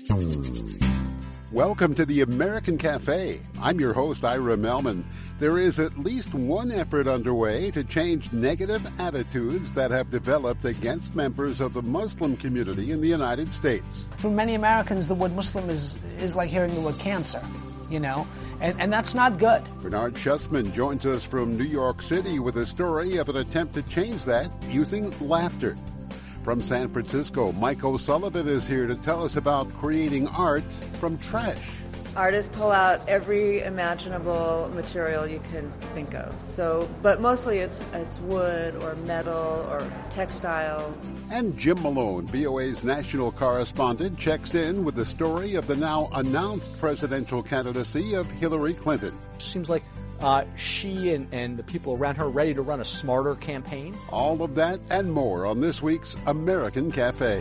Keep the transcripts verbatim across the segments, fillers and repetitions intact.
Welcome to the American Cafe. I'm your host, Ira Melman. There is at least one effort underway to change negative attitudes that have developed against members of the Muslim community in the United States. For many Americans, the word Muslim is, is like hearing the word cancer, you know, and, and that's not good. Bernard Schussman joins us from New York City with a story of an attempt to change that using laughter. From San Francisco, Mike O'Sullivan is here to tell us about creating art from trash. Artists pull out every imaginable material you can think of. So, but mostly it's it's wood or metal or textiles. And Jim Malone, V O A's national correspondent, checks in with the story of the now announced presidential candidacy of Hillary Clinton. Seems like uh, she and, and the people around her are ready to run a smarter campaign. All of that and more on this week's American Cafe.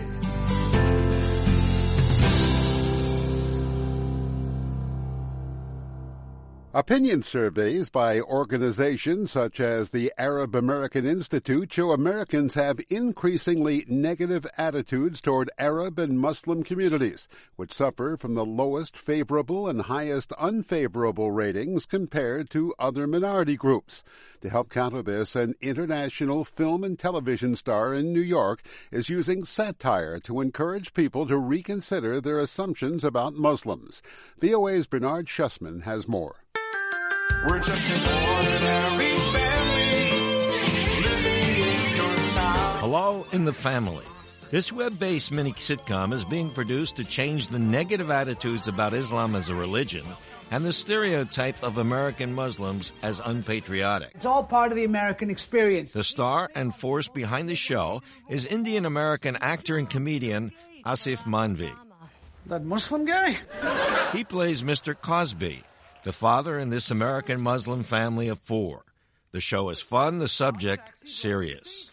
Opinion surveys by organizations such as the Arab American Institute show Americans have increasingly negative attitudes toward Arab and Muslim communities, which suffer from the lowest favorable and highest unfavorable ratings compared to other minority groups. To help counter this, an international film and television star in New York is using satire to encourage people to reconsider their assumptions about Muslims. V O A's Bernard Schussman has more. We're just an ordinary family living in your town. Hello in the Family. This web-based mini sitcom is being produced to change the negative attitudes about Islam as a religion and the stereotype of American Muslims as unpatriotic. It's all part of the American experience. The star and force behind the show is Indian-American actor and comedian Asif Manvi. That Muslim guy? He plays Mister Cosby, the father in this American Muslim family of four. The show is fun, the subject serious.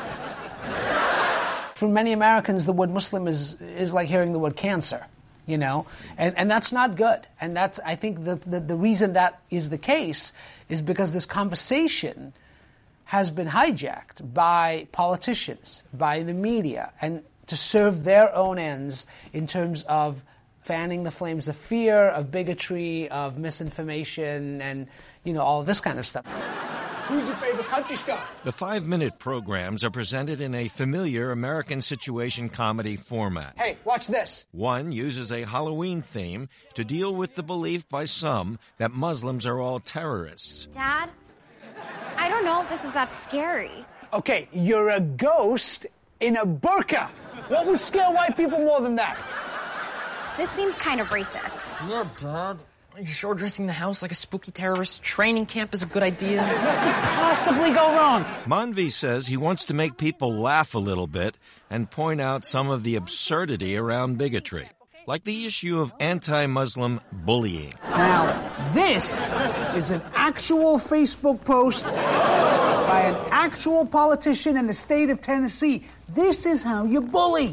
For many Americans, the word Muslim is is like hearing the word cancer, you know, and and that's not good. And that's, I think, the, the the reason that is the case is because this conversation has been hijacked by politicians, by the media, and to serve their own ends in terms of fanning the flames of fear, of bigotry, of misinformation, and, you know, all of this kind of stuff. Who's your favorite country star? The five-minute programs are presented in a familiar American situation comedy format. Hey, watch this. One uses a Halloween theme to deal with the belief by some that Muslims are all terrorists. Dad, I don't know if this is that scary. Okay, you're a ghost in a burqa. What would scare white people more than that? This seems kind of racist. Yeah, Dad. Are you sure dressing the house like a spooky terrorist training camp is a good idea? What could possibly go wrong? Manvi says he wants to make people laugh a little bit and point out some of the absurdity around bigotry, like the issue of anti-Muslim bullying. Now, this is an actual Facebook post by an actual politician in the state of Tennessee. This is how you bully.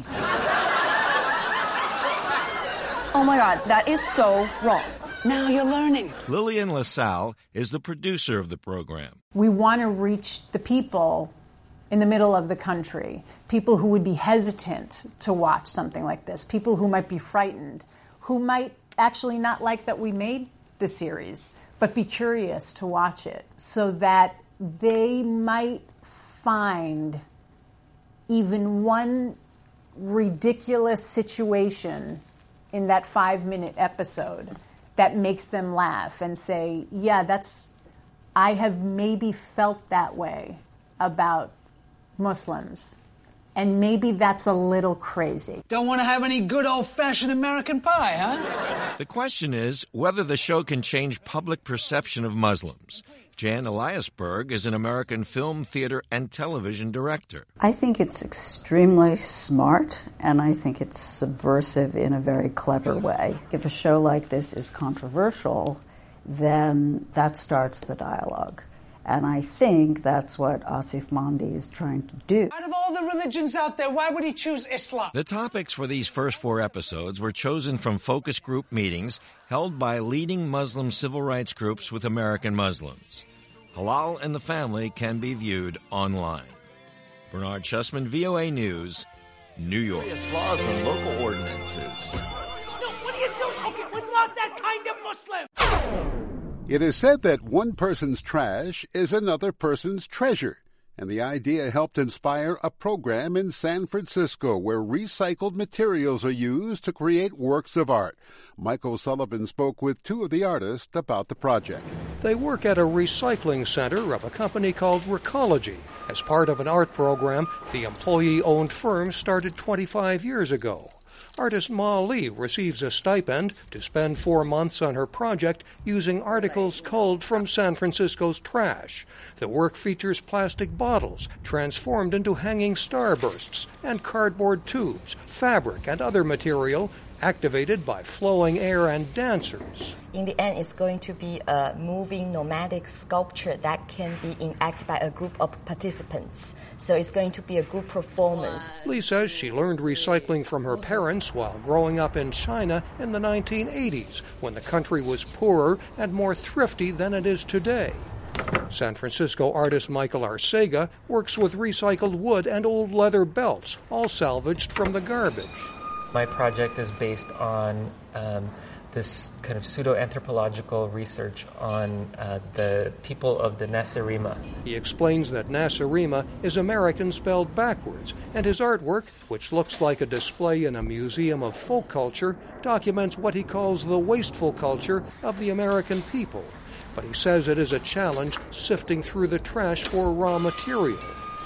Oh my God, that is so wrong. Now you're learning. Lillian LaSalle is the producer of the program. We want to reach the people in the middle of the country, people who would be hesitant to watch something like this, people who might be frightened, who might actually not like that we made the series, but be curious to watch it, so that they might find even one ridiculous situation in that five-minute episode that makes them laugh and say, yeah, that's, I have maybe felt that way about Muslims. And maybe that's a little crazy. Don't want to have any good old-fashioned American pie, huh? The question is whether the show can change public perception of Muslims. Jan Eliasberg is an American film, theater, and television director. I think it's extremely smart, and I think it's subversive in a very clever way. If a show like this is controversial, then that starts the dialogue. And I think that's what Asif Manvi is trying to do. Out of all the religions out there, why would he choose Islam? The topics for these first four episodes were chosen from focus group meetings held by leading Muslim civil rights groups with American Muslims. Halal and the Family can be viewed online. Bernard Schussman, V O A News, New York. Various laws and local ordinances. are you doing? Okay, we're not that kind of Muslim. It is said that one person's trash is another person's treasure, and the idea helped inspire a program in San Francisco where recycled materials are used to create works of art. Michael Sullivan spoke with two of the artists about the project. They work at a recycling center of a company called Recology. As part of an art program, the employee-owned firm started twenty-five years ago. Artist Ma Li receives a stipend to spend four months on her project using articles culled from San Francisco's trash. The work features plastic bottles transformed into hanging starbursts and cardboard tubes, fabric, and other material activated by flowing air and dancers. In the end, it's going to be a moving nomadic sculpture that can be enacted by a group of participants. So it's going to be a group performance. Lee says she learned recycling from her parents while growing up in China in the nineteen eighties, when the country was poorer and more thrifty than it is today. San Francisco artist Michael Arcega works with recycled wood and old leather belts, all salvaged from the garbage. My project is based on um, this kind of pseudo-anthropological research on uh, the people of the Nasarima. He explains that Nasarima is American spelled backwards, and his artwork, which looks like a display in a museum of folk culture, documents what he calls the wasteful culture of the American people. But he says it is a challenge sifting through the trash for raw material.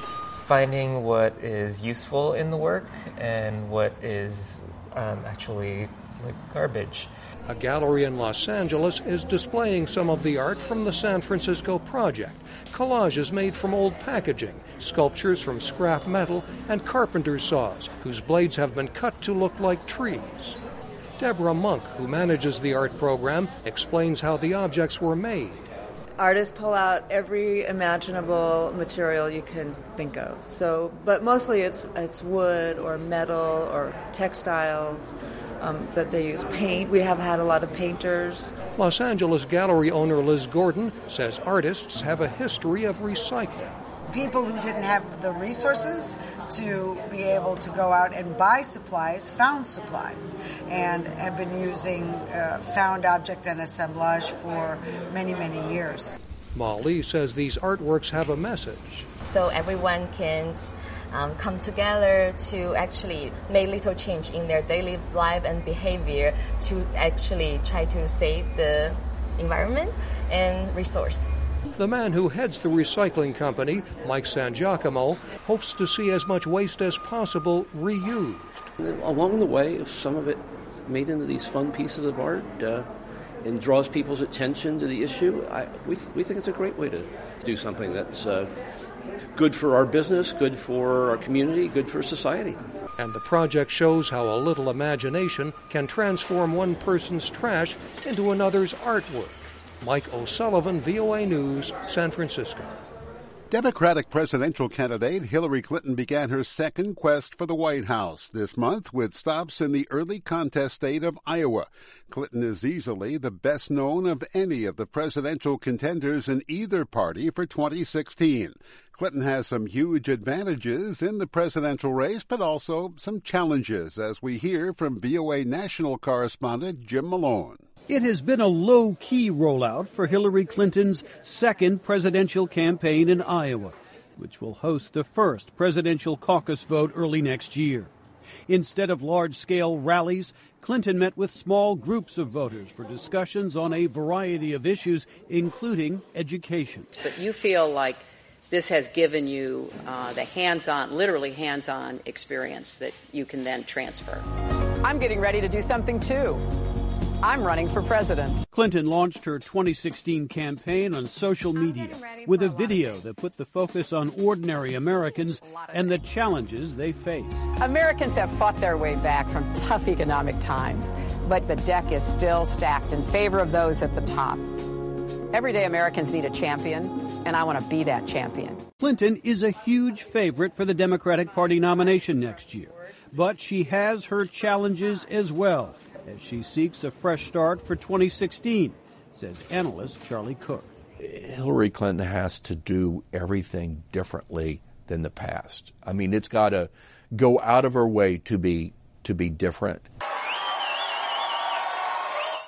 Finding what is useful in the work and what is um, actually like garbage. A gallery in Los Angeles is displaying some of the art from the San Francisco project. Collages made from old packaging, sculptures from scrap metal, and carpenter's saws, whose blades have been cut to look like trees. Deborah Monk, who manages the art program, explains how the objects were made. Artists pull out every imaginable material you can think of. So, but mostly it's it's wood or metal or textiles um, that they use. Paint. We have had a lot of painters. Los Angeles gallery owner Liz Gordon says artists have a history of recycling. People who didn't have the resources to be able to go out and buy supplies found supplies and have been using uh, found object and assemblage for many, many years. Ma Li says these artworks have a message. So everyone can um, come together to actually make little change in their daily life and behavior to actually try to save the environment and resource. The man who heads the recycling company, Mike Sangiacomo, hopes to see as much waste as possible reused. Along the way, if some of it made into these fun pieces of art uh, and draws people's attention to the issue, I, we, th- we think it's a great way to do something that's uh, good for our business, good for our community, good for society. And the project shows how a little imagination can transform one person's trash into another's artwork. Mike O'Sullivan, V O A News, San Francisco. Democratic presidential candidate Hillary Clinton began her second quest for the White House this month with stops in the early contest state of Iowa. Clinton is easily the best known of any of the presidential contenders in either party for twenty sixteen. Clinton has some huge advantages in the presidential race, but also some challenges, as we hear from V O A national correspondent Jim Malone. It has been a low-key rollout for Hillary Clinton's second presidential campaign in Iowa, which will host the first presidential caucus vote early next year. Instead of large-scale rallies, Clinton met with small groups of voters for discussions on a variety of issues, including education. But you feel like this has given you uh, the hands-on, literally hands-on experience that you can then transfer. I'm getting ready to do something, too. I'm running for president. Clinton launched her twenty sixteen campaign on social media with a video that put the focus on ordinary Americans and the challenges they face. Americans have fought their way back from tough economic times, but the deck is still stacked in favor of those at the top. Everyday Americans need a champion, and I want to be that champion. Clinton is a huge favorite for the Democratic Party nomination next year, but she has her challenges as well, as she seeks a fresh start for twenty sixteen, says analyst Charlie Cook. Hillary Clinton has to do everything differently than the past. I mean, it's got to go out of her way to be to be different.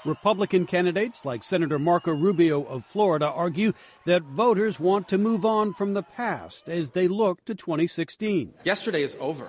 Republican candidates like Senator Marco Rubio of Florida argue that voters want to move on from the past as they look to twenty sixteen. Yesterday is over.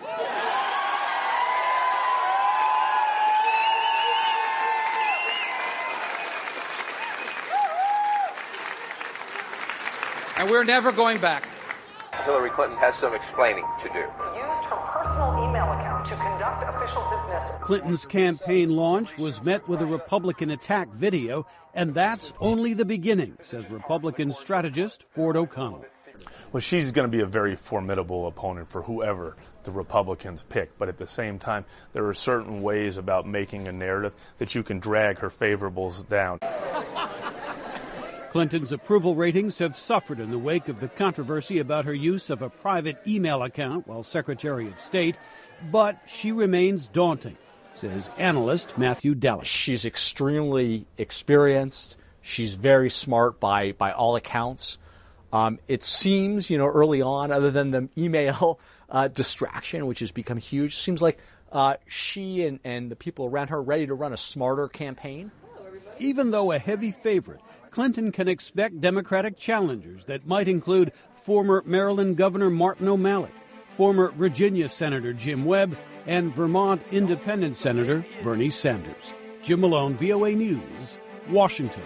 And we're never going back. Hillary Clinton has some explaining to do. Used her personal email account to conduct official business. Clinton's campaign launch was met with a Republican attack video, and that's only the beginning, says Republican strategist Ford O'Connell. Well, she's going to be a very formidable opponent for whoever the Republicans pick. But at the same time, there are certain ways about making a narrative that you can drag her favorables down. Clinton's approval ratings have suffered in the wake of the controversy about her use of a private email account while Secretary of State, but she remains daunting, says analyst Matthew Dallek. She's extremely experienced. She's very smart by, by all accounts. Um, it seems, you know, early on, other than the email uh, distraction, which has become huge, seems like uh, she and, and the people around her are ready to run a smarter campaign. Even though a heavy favorite, Clinton can expect Democratic challengers that might include former Maryland Governor Martin O'Malley, former Virginia Senator Jim Webb, and Vermont Independent Senator Bernie Sanders. Jim Malone, V O A News, Washington.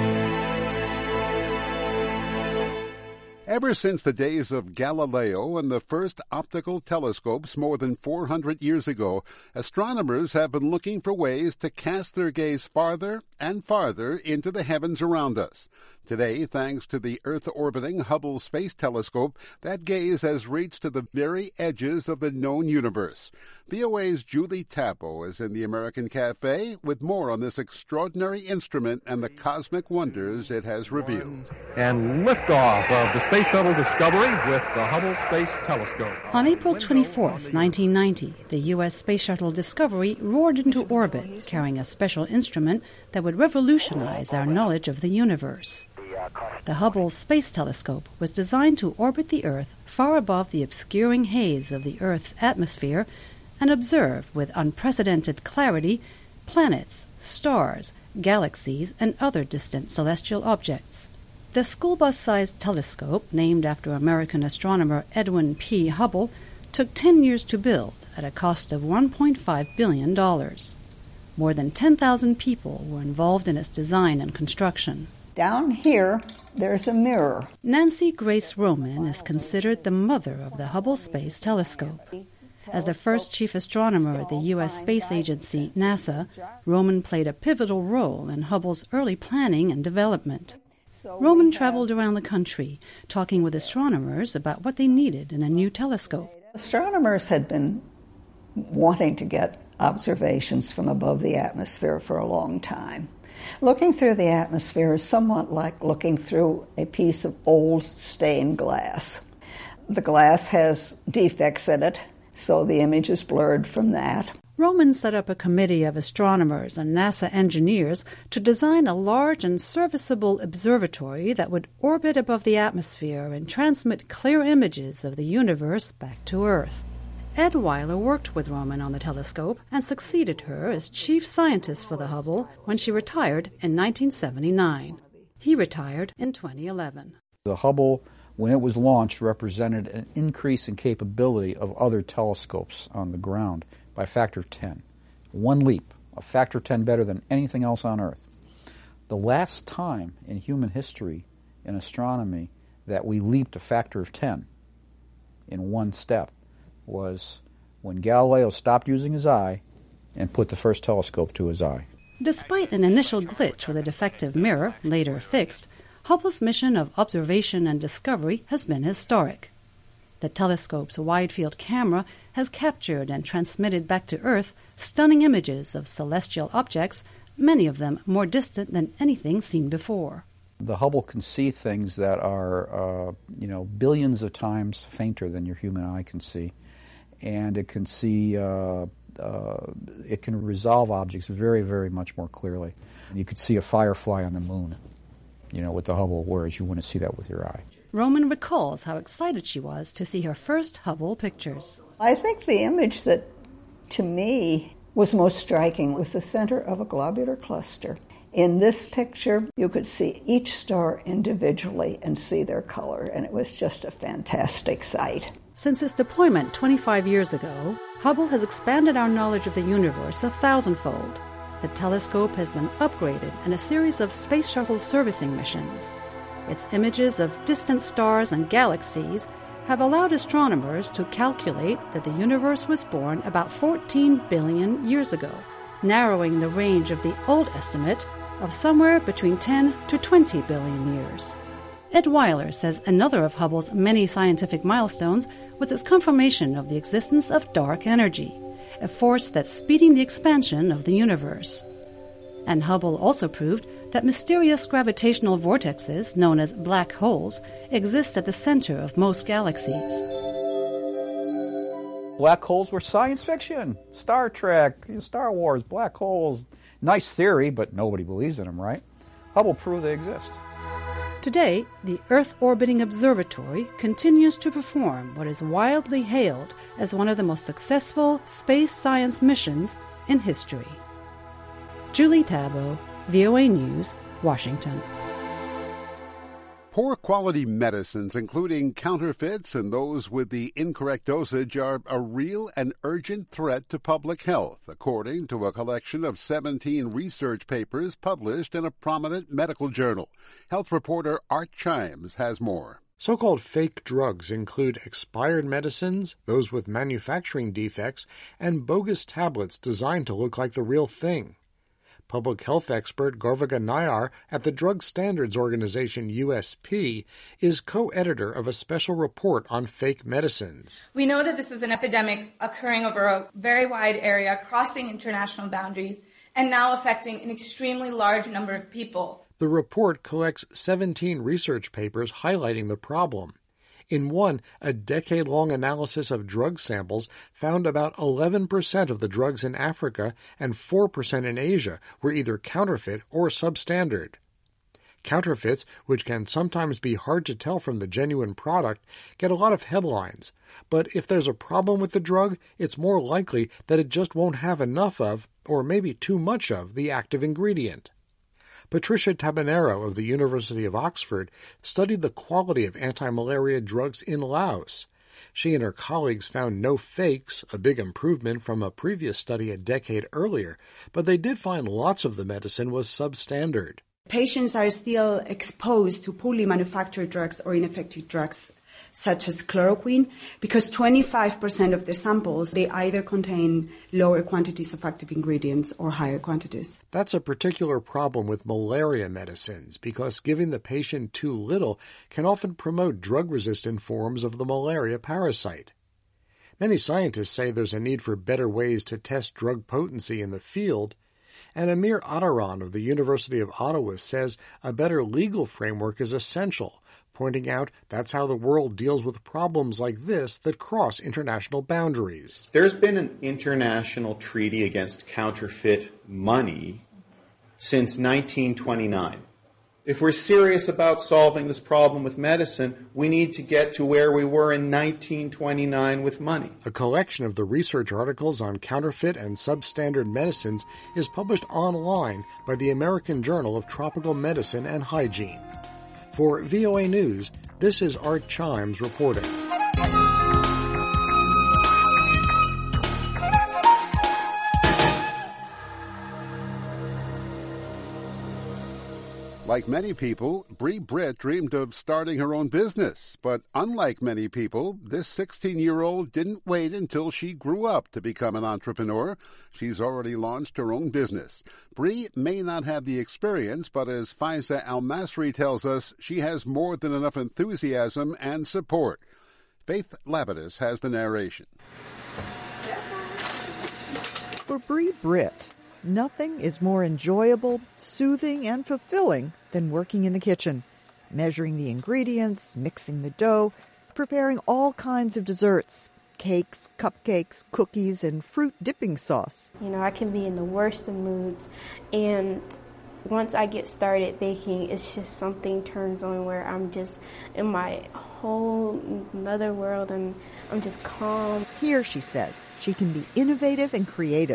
Ever since the days of Galileo and the first optical telescopes more than four hundred years ago, astronomers have been looking for ways to cast their gaze farther and farther into the heavens around us. Today, thanks to the Earth-orbiting Hubble Space Telescope, that gaze has reached to the very edges of the known universe. V O A's Julie Tappo is in the American Cafe with more on this extraordinary instrument and the cosmic wonders it has revealed. And liftoff of the Space Shuttle Discovery with the Hubble Space Telescope. On April twenty-fourth, nineteen ninety, the U S Space Shuttle Discovery roared into orbit, carrying a special instrument that would revolutionize our knowledge of the universe. The Hubble Space Telescope was designed to orbit the Earth far above the obscuring haze of the Earth's atmosphere and observe with unprecedented clarity planets, stars, galaxies, and other distant celestial objects. The school bus-sized telescope, named after American astronomer Edwin P. Hubble, took ten years to build at a cost of one point five billion dollars. More than ten thousand people were involved in its design and construction. Down here, there's a mirror. Nancy Grace Roman is considered the mother of the Hubble Space Telescope. As the first chief astronomer at the U S Space Agency, NASA, Roman played a pivotal role in Hubble's early planning and development. Roman traveled around the country, talking with astronomers about what they needed in a new telescope. Astronomers had been wanting to get observations from above the atmosphere for a long time. Looking through the atmosphere is somewhat like looking through a piece of old stained glass. The glass has defects in it, so the image is blurred from that. Roman set up a committee of astronomers and NASA engineers to design a large and serviceable observatory that would orbit above the atmosphere and transmit clear images of the universe back to Earth. Ed Weiler worked with Roman on the telescope and succeeded her as chief scientist for the Hubble when she retired in nineteen seventy-nine. He retired in twenty eleven. The Hubble, when it was launched, represented an increase in capability of other telescopes on the ground by a factor of ten. One leap, a factor of ten better than anything else on Earth. The last time in human history in astronomy that we leaped a factor of ten in one step was when Galileo stopped using his eye and put the first telescope to his eye. Despite an initial glitch with a defective mirror, later fixed, Hubble's mission of observation and discovery has been historic. The telescope's wide-field camera has captured and transmitted back to Earth stunning images of celestial objects, many of them more distant than anything seen before. The Hubble can see things that are, uh, you know, billions of times fainter than your human eye can see. And it can see, uh, uh, it can resolve objects very, very much more clearly. You could see a firefly on the moon, you know, with the Hubble, whereas you wouldn't see that with your eye. Roman recalls how excited she was to see her first Hubble pictures. I think the image that, to me, was most striking was the center of a globular cluster. In this picture, you could see each star individually and see their color, and it was just a fantastic sight. Since its deployment twenty-five years ago, Hubble has expanded our knowledge of the universe a thousandfold. The telescope has been upgraded in a series of space shuttle servicing missions. Its images of distant stars and galaxies have allowed astronomers to calculate that the universe was born about fourteen billion years ago, narrowing the range of the old estimate of somewhere between ten to twenty billion years. Ed Weiler says another of Hubble's many scientific milestones was its confirmation of the existence of dark energy, a force that's speeding the expansion of the universe. And Hubble also proved that mysterious gravitational vortexes, known as black holes, exist at the center of most galaxies. Black holes were science fiction. Star Trek, Star Wars, black holes. Nice theory, but nobody believes in them, right? Hubble proved they exist. Today, the Earth-orbiting observatory continues to perform what is widely hailed as one of the most successful space science missions in history. Julie Tabo, V O A News, Washington. Poor quality medicines, including counterfeits and those with the incorrect dosage, are a real and urgent threat to public health, according to a collection of seventeen research papers published in a prominent medical journal. Health reporter Art Chimes has more. So-called fake drugs include expired medicines, those with manufacturing defects, and bogus tablets designed to look like the real thing. Public health expert Gorviga Nayar at the Drug Standards Organization U S P is co-editor of a special report on fake medicines. We know that this is an epidemic occurring over a very wide area, crossing international boundaries, and now affecting an extremely large number of people. The report collects seventeen research papers highlighting the problem. In one, a decade-long analysis of drug samples found about eleven percent of the drugs in Africa and four percent in Asia were either counterfeit or substandard. Counterfeits, which can sometimes be hard to tell from the genuine product, get a lot of headlines. But if there's a problem with the drug, it's more likely that it just won't have enough of, or maybe too much of, the active ingredient. Patricia Tabanero of the University of Oxford studied the quality of anti-malaria drugs in Laos. She and her colleagues found no fakes, a big improvement from a previous study a decade earlier, but they did find lots of the medicine was substandard. Patients are still exposed to poorly manufactured drugs or ineffective drugs, such as chloroquine, because twenty-five percent of the samples, they either contain lower quantities of active ingredients or higher quantities. That's a particular problem with malaria medicines, because giving the patient too little can often promote drug-resistant forms of the malaria parasite. Many scientists say there's a need for better ways to test drug potency in the field, and Amir Adaran of the University of Ottawa says a better legal framework is essential, pointing out that's how the world deals with problems like this that cross international boundaries. There's been an international treaty against counterfeit money since nineteen twenty-nine. If we're serious about solving this problem with medicine, we need to get to where we were in nineteen twenty-nine with money. A collection of the research articles on counterfeit and substandard medicines is published online by the American Journal of Tropical Medicine and Hygiene. For V O A News, this is Art Chimes reporting. Like many people, Bree Britt dreamed of starting her own business. But unlike many people, this sixteen-year-old didn't wait until she grew up to become an entrepreneur. She's already launched her own business. Bree may not have the experience, but as Faiza Al-Masri tells us, she has more than enough enthusiasm and support. Faith Labadis has the narration. For Bree Britt, nothing is more enjoyable, soothing, and fulfilling than working in the kitchen, measuring the ingredients, mixing the dough, preparing all kinds of desserts, cakes, cupcakes, cookies, and fruit dipping sauce. You know, I can be in the worst of moods, and once I get started baking, it's just something turns on where I'm just in my whole other world, and I'm just calm. Here, she says, she can be innovative and creative,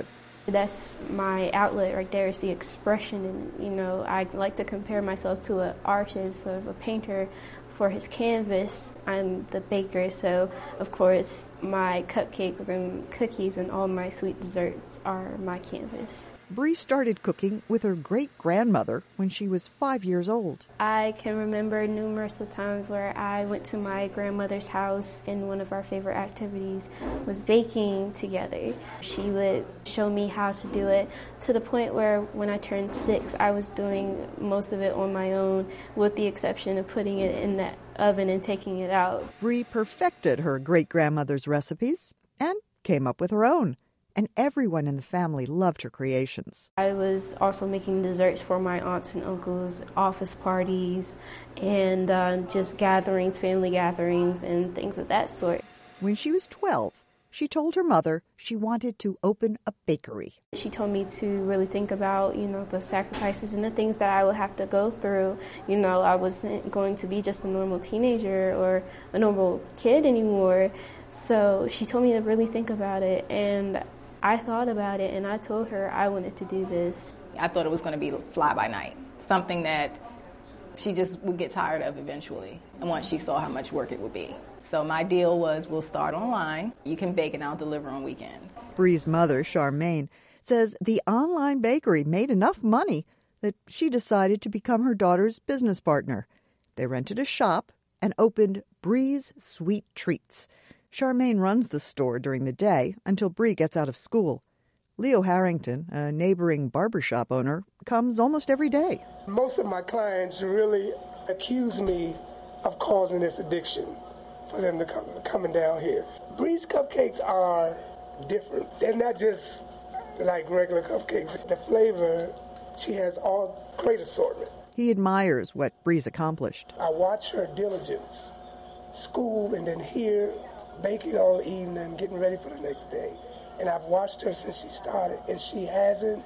That's my outlet right there, is the expression. And, you know, I like to compare myself to an artist, sort of a painter. For his canvas, I'm the baker, so of course my cupcakes and cookies and all my sweet desserts are my canvas. Bree started cooking with her great-grandmother when she was five years old. I can remember numerous of times where I went to my grandmother's house, and one of our favorite activities was baking together. She would show me how to do it, to the point where when I turned six, I was doing most of it on my own, with the exception of putting it in the oven and taking it out. Bree perfected her great-grandmother's recipes and came up with her own. And everyone in the family loved her creations. I was also making desserts for my aunts and uncles, office parties, and uh, just gatherings, family gatherings, and things of that sort. When she was twelve, she told her mother she wanted to open a bakery. She told me to really think about, you know, the sacrifices and the things that I would have to go through. You know, I wasn't going to be just a normal teenager or a normal kid anymore. So she told me to really think about it, and I thought about it, and I told her I wanted to do this. I thought it was going to be fly by night, something that she just would get tired of eventually, and once she saw how much work it would be. So my deal was, we'll start online. You can bake and I'll deliver on weekends. Bree's mother, Charmaine, says the online bakery made enough money that she decided to become her daughter's business partner. They rented a shop and opened Bree's Sweet Treats. Charmaine runs the store during the day until Bree gets out of school. Leo Harrington, a neighboring barbershop owner, comes almost every day. Most of my clients really accuse me of causing this addiction for them to come coming down here. Bree's cupcakes are different. They're not just like regular cupcakes. The flavor, she has all great assortment. He admires what Bree's accomplished. I watch her diligence, school, and then here, baking all evening, getting ready for the next day. And I've watched her since she started, and she hasn't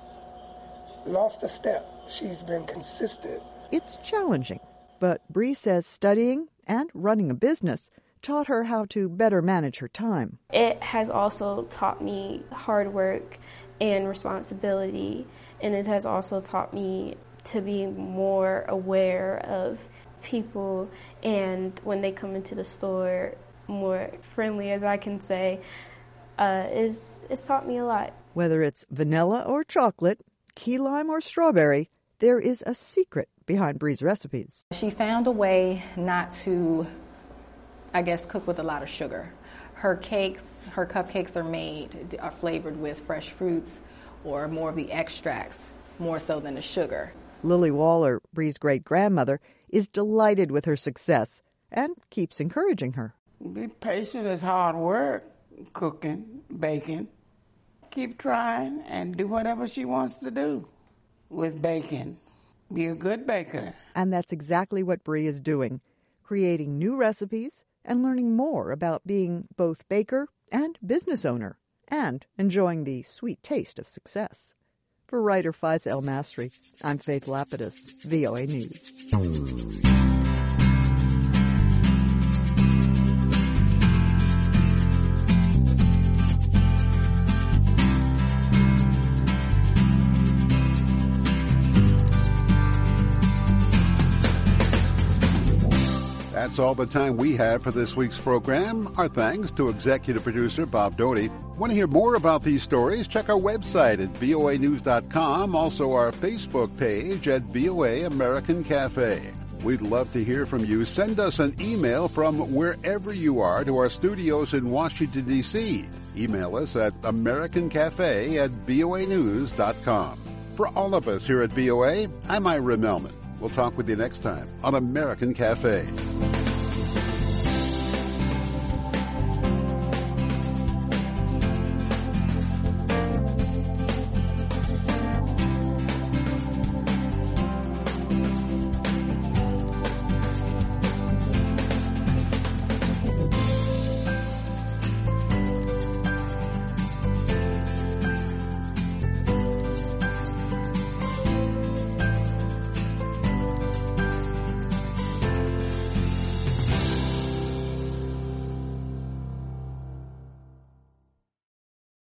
lost a step. She's been consistent. It's challenging, but Bree says studying and running a business taught her how to better manage her time. It has also taught me hard work and responsibility, and it has also taught me to be more aware of people, and when they come into the store, more friendly, as I can say, uh, is it's taught me a lot. Whether it's vanilla or chocolate, key lime or strawberry, there is a secret behind Bree's recipes. She found a way not to, I guess, cook with a lot of sugar. Her cakes, her cupcakes are made, are flavored with fresh fruits or more of the extracts, more so than the sugar. Lily Waller, Bree's great-grandmother, is delighted with her success and keeps encouraging her. Be patient. It's hard work, cooking, baking. Keep trying and do whatever she wants to do with baking. Be a good baker. And that's exactly what Bree is doing, creating new recipes and learning more about being both baker and business owner, and enjoying the sweet taste of success. For writer Faiza El Masri, I'm Faith Lapidus, V O A News. That's all the time we have for this week's program. Our thanks to executive producer Bob Doty. Want to hear more about these stories? Check our website at V O A news dot com, also our Facebook page at V O A American Cafe. We'd love to hear from you. Send us an email from wherever you are to our studios in Washington, D C Email us at american cafe at V O A news dot com. For all of us here at V O A, I'm Ira Melman. We'll talk with you next time on American Cafe.